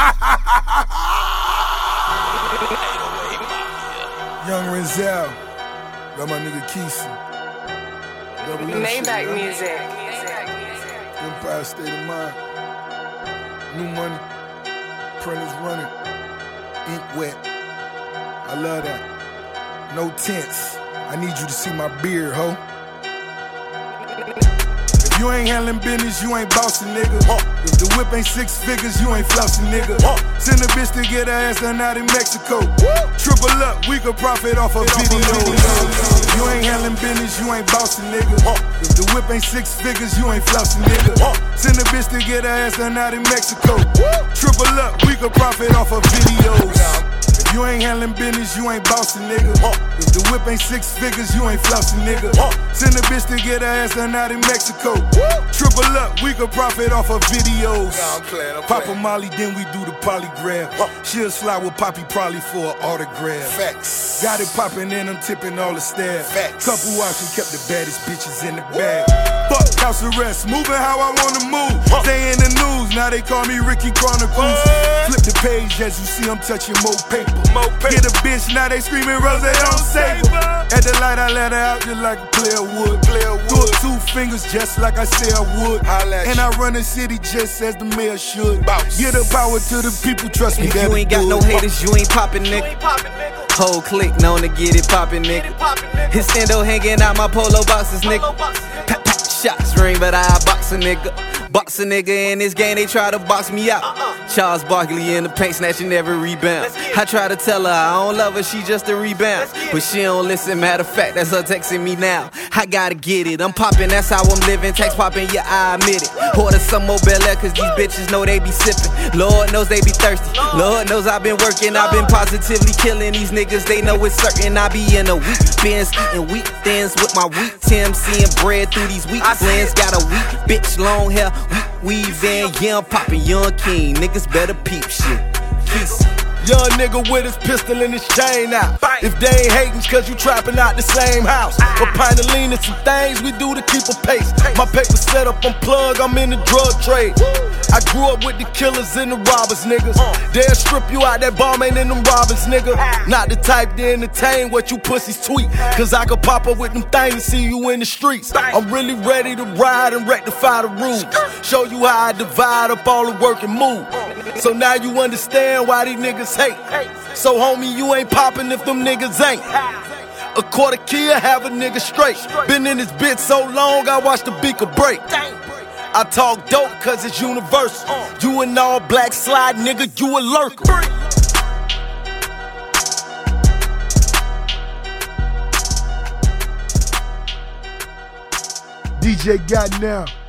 Young Renzel, got my nigga Keeson. Maybach music. Empire State of Mind. New money. Printers running. Ink wet. I love that. No tents. I need you to see my beard, ho. If you ain't handling business, you ain't bossing, nigga. If the whip ain't 6 figures, you ain't flossing, nigga. Send a bitch to get her ass done out in Mexico. Triple up, we could profit off of videos. If you ain't handling business, you ain't bossing, nigga. If the whip ain't 6 figures, you ain't flossing, nigga. Send a bitch to get her ass done out in Mexico. Triple up, we could profit off of videos. If you ain't handling business, you ain't bossing, nigga. If the whip ain't 6 figures, you ain't flossing, nigga. Send a bitch to get her ass done out in Mexico. Triple up, we could profit off of videos. Pop a Molly, then we do the polygraph. She'll slide with Poppy probably for an autograph. Facts. Got it poppin' and I'm tipping all the staff. Facts. Couple watch and kept the baddest bitches in the bag. Fuck house arrest, moving how I wanna move. Stay in the news, now they call me Ricky Chronicles. Flip the page as you see I'm touching more paper. Get a bitch, now they screaming Rose on Saber. At the light I let her out just like a player would. Do it 2 fingers just like I said I would. And I run the city just as the mayor should. Get the power to the people, trust me. If you ain't got no haters, you ain't poppin', nigga. Whole clique known to get it poppin', nigga. His stendo hanging out my polo boxes, nigga. Pat, pat, shots ring, but I box a nigga. Box a nigga in this game, they try to box me out. Charles Barkley in the paint, snatching every rebound. I try to tell her I don't love her, she just a rebound. But she don't listen, matter of fact, that's her texting me now. I gotta get it, I'm poppin', that's how I'm living. Text poppin', yeah, I admit it. Order some more Bel Air, cause these bitches know they be sippin'. Lord knows they be thirsty. Lord knows I've been working, I've been positively killing these niggas. They know it's certain I be in a weak Benz, eating weak thins with my weak Tim, seeing bread through these weak blends. Got a weak bitch, long hair, weak weave in, yeah, I'm poppin', young king. Niggas better peep shit. Peace. Young nigga with his pistol and his chain out. If they ain't hatin', cause you trappin' out the same house. A pint of lean and some things we do to keep a pace. My paper set up on plug, I'm in the drug trade. I grew up with the killers and the robbers, niggas. They'll strip you out, that bomb ain't in them robbers, nigga. Not the type to entertain what you pussies tweet. Cause I could pop up with them things and see you in the streets. I'm really ready to ride and rectify the rules. Show you how I divide up all the work and move. So now you understand why these niggas hate. So homie, you ain't poppin' if them niggas ain't. A quarter key have a nigga straight. Been in this bitch so long, I watched the beaker break. I talk dope cause it's universal. You an all black slide nigga, you a lurker. DJ got now.